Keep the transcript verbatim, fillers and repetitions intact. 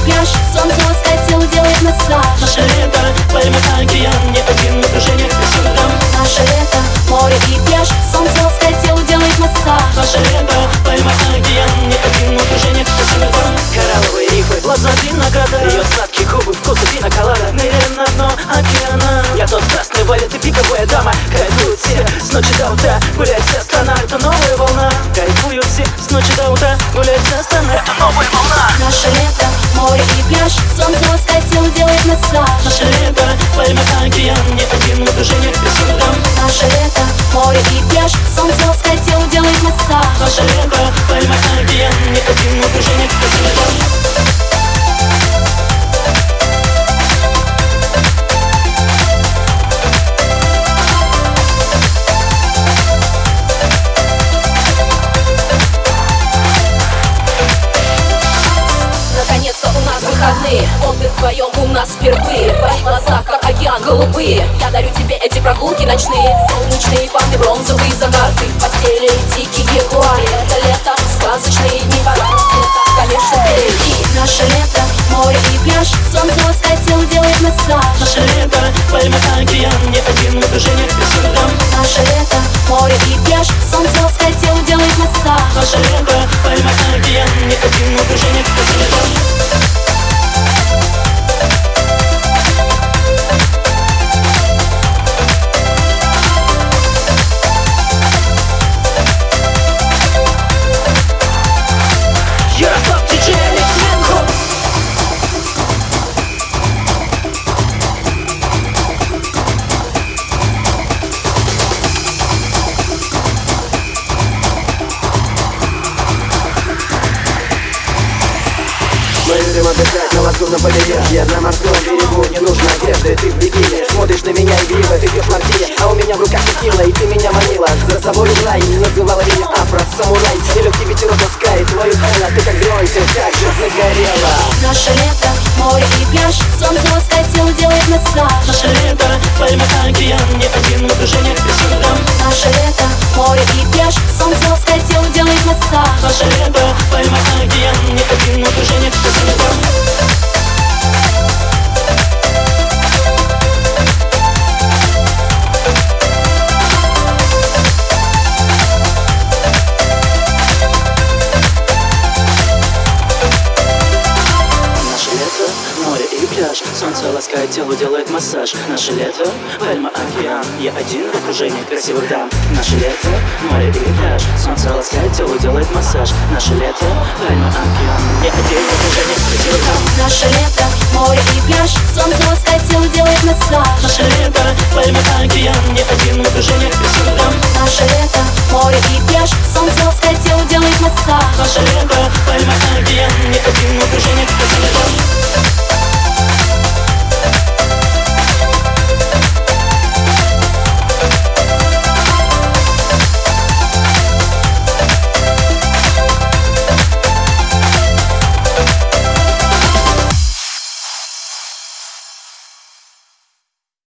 пляж, солнце ласкает тело, делает массаж. Наше лето, пальмы, океан, не один напряжение, красиво там. Наше лето, море и пляж, солнце ласкает тело, делает массаж. Наше лето, пальмы, океан, не один напряжение, красиво там. Коралловые рифы, глаза винограда, ее сладкие губы, вкусы пина-колада. Ныряем на дно океана. Я тот страстный валет и пиковая дама. Кайфуют все с ночи до утра, гуляет вся страна, это новая волна. Кайфуют все с ночи до утра, гуляет вся страна, это новая волна. Наше лето, море и пляж, солнце ласкает тело, делает массаж. Наше лето, пальмы, океан, не один напряжение, красиво там. Наше лето, море и пляж, солнце ласкает тело, делает массаж. Наше лето, пальмы, океан, не один напряжение, красиво там. Наконец-то у нас выходные, отдых вдвоем у нас впервые. Твои глаза, как океан, голубые. Я дарю тебе эти прогулки ночные, солнечные ванны, бронзовые загары, в постели дикие ягуары. Это лето, сказочные дни, пора света, конечно, впереди. Наше лето, море и пляж, солнце ласкает тело, делает массаж. Наше лето, пальмы, океан, не один напряжение, красиво там. Наше лето, море и пляж, солнце ласкает тело, делает массаж. Наше лето, пальмы, океан, не один напряжение, красиво там. Мы любим отдыхать на лазурном побережье. На морском берегу не нужно одежды. Ты в бикини, смотришь на меня игриво. Ты пьешь мартини, а у меня в руках текила. И ты меня манила за собой в рай. Называла меня афро-самурай. Нелегкий ветерок ласкает твою тело. Ты как гройся, как же загорела. Наше лето, море и пляж, солнце ласкает тело, делает массаж. Наше лето, пальмы, океан, не один напряжение, красиво там. Наше лето, море и пляж, солнце ласкает тело, делает массаж. Наше лето, пальмы, океан, не один напряжение, красиво там. Море и пляж, солнце ласкает тело, делает массаж. Наше лето, пальма, океан, я один в окружении красивых дам. Наше лето, море и пляж, солнце ласкает тело, делает массаж. Наше лето, пальма, океан, я один в окружении красивых дам. Наше лето, море и пляж, солнце ласкает тело, делает массаж. Наше лето, пальма, океан, я один в окружении красивых дам. Наше лето,